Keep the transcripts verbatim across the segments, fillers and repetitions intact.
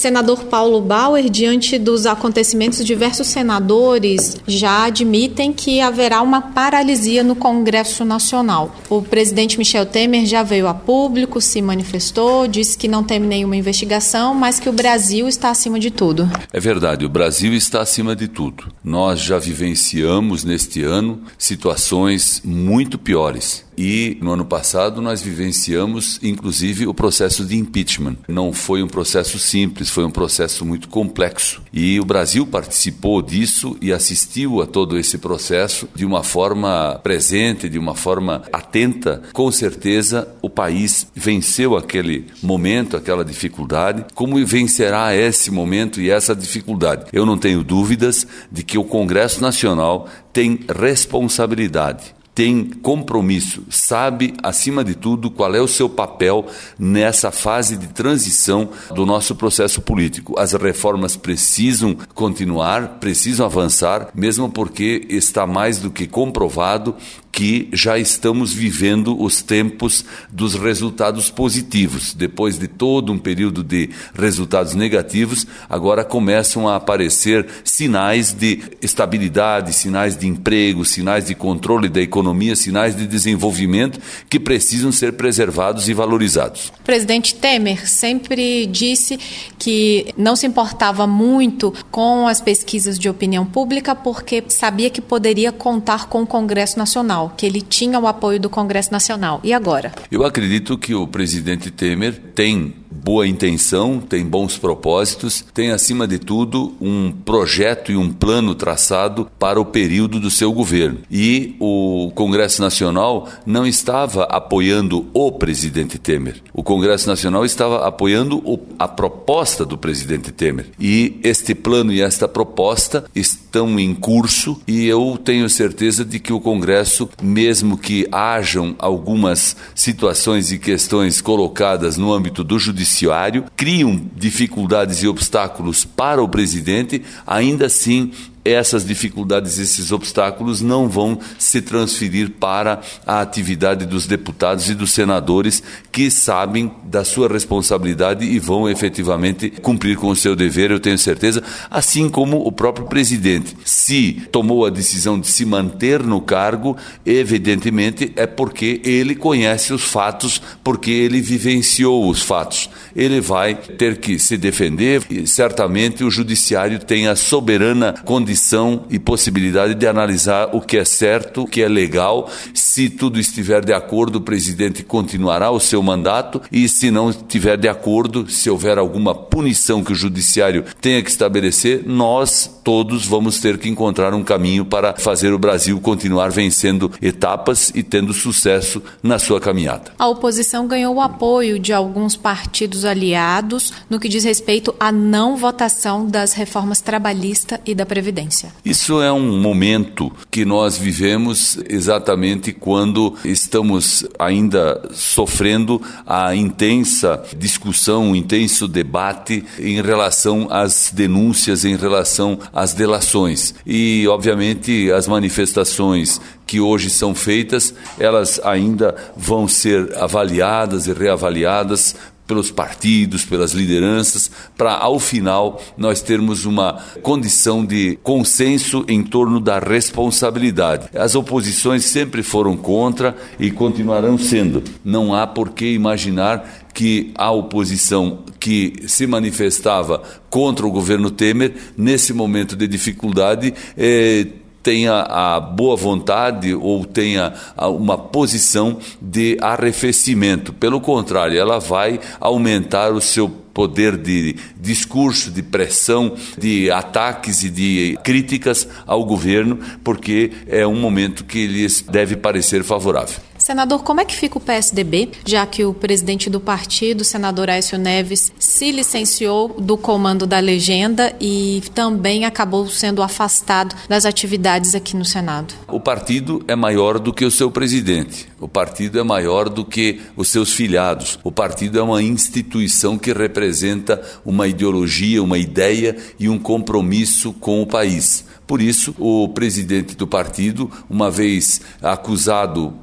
Senador Paulo Bauer, diante dos acontecimentos, diversos senadores já admitem que haverá uma paralisia no Congresso Nacional. O presidente Michel Temer já veio a público, se manifestou, disse que não teme nenhuma investigação, mas que o Brasil está acima de tudo. É verdade, o Brasil está acima de tudo. Nós já vivenciamos neste ano situações muito piores. E no ano passado nós vivenciamos, inclusive, o processo de impeachment. Não foi um processo simples, foi um processo muito complexo. E o Brasil participou disso e assistiu a todo esse processo de uma forma presente, de uma forma atenta. Com certeza o país venceu aquele momento, aquela dificuldade. Como vencerá esse momento e essa dificuldade? Eu não tenho dúvidas de que o Congresso Nacional tem responsabilidade, tem compromisso, sabe, acima de tudo, qual é o seu papel nessa fase de transição do nosso processo político. As reformas precisam continuar, precisam avançar, mesmo porque está mais do que comprovado que já estamos vivendo os tempos dos resultados positivos. Depois de todo um período de resultados negativos, agora começam a aparecer sinais de estabilidade, sinais de emprego, sinais de controle da economia, sinais de desenvolvimento que precisam ser preservados e valorizados. O presidente Temer sempre disse que não se importava muito com as pesquisas de opinião pública porque sabia que poderia contar com o Congresso Nacional, que ele tinha o apoio do Congresso Nacional. E agora? Eu acredito que o presidente Temer tem boa intenção, tem bons propósitos, tem, acima de tudo, um projeto e um plano traçado para o período do seu governo. E o Congresso Nacional não estava apoiando o presidente Temer. O Congresso Nacional estava apoiando o, a proposta do presidente Temer. E este plano e esta proposta estão em curso e eu tenho certeza de que o Congresso, mesmo que hajam algumas situações e questões colocadas no âmbito do judiciário, criam dificuldades e obstáculos para o presidente, ainda assim essas dificuldades, esses obstáculos não vão se transferir para a atividade dos deputados e dos senadores que sabem da sua responsabilidade e vão efetivamente cumprir com o seu dever, eu tenho certeza, assim como o próprio presidente. Se tomou a decisão de se manter no cargo, evidentemente é porque ele conhece os fatos, porque ele vivenciou os fatos. Ele vai ter que se defender e certamente o judiciário tem a soberana condição e possibilidade de analisar o que é certo, o que é legal. Se tudo estiver de acordo, o presidente continuará o seu mandato e se não estiver de acordo, se houver alguma punição que o judiciário tenha que estabelecer, nós todos vamos ter que encontrar um caminho para fazer o Brasil continuar vencendo etapas e tendo sucesso na sua caminhada. A oposição ganhou o apoio de alguns partidos aliados no que diz respeito à não votação das reformas trabalhista e da Previdência. Isso é um momento que nós vivemos exatamente quando estamos ainda sofrendo a intensa discussão, o intenso debate em relação às denúncias, em relação às delações. E, obviamente, as manifestações que hoje são feitas, elas ainda vão ser avaliadas e reavaliadas pelos partidos, pelas lideranças, para, ao final, nós termos uma condição de consenso em torno da responsabilidade. As oposições sempre foram contra e continuarão sendo. Não há por que imaginar que a oposição que se manifestava contra o governo Temer, nesse momento de dificuldade, eh, tenha a boa vontade ou tenha uma posição de arrefecimento. Pelo contrário, ela vai aumentar o seu poder de discurso, de pressão, de ataques e de críticas ao governo, porque é um momento que lhes deve parecer favorável. Senador, como é que fica o P S D B, já que o presidente do partido, o senador Aécio Neves, se licenciou do comando da legenda e também acabou sendo afastado das atividades aqui no Senado? O partido é maior do que o seu presidente. O partido é maior do que os seus filiados. O partido é uma instituição que representa uma ideologia, uma ideia e um compromisso com o país. Por isso, o presidente do partido, uma vez acusado pelos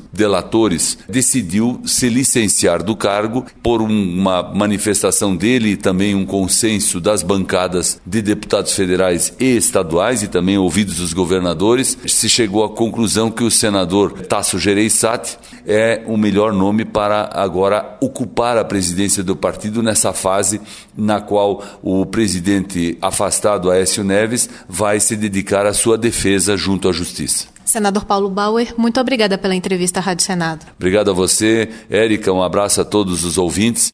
delatores, decidiu se licenciar do cargo por uma manifestação dele e também um consenso das bancadas de deputados federais e estaduais e também ouvidos os governadores. Se chegou à conclusão que o senador Tasso Gereissati é o melhor nome para agora ocupar a presidência do partido nessa fase na qual o presidente afastado, Aécio Neves, vai se dedicar à sua defesa junto à Justiça. Senador Paulo Bauer, muito obrigada pela entrevista à Rádio Senado. Obrigado a você, Érica, um abraço a todos os ouvintes.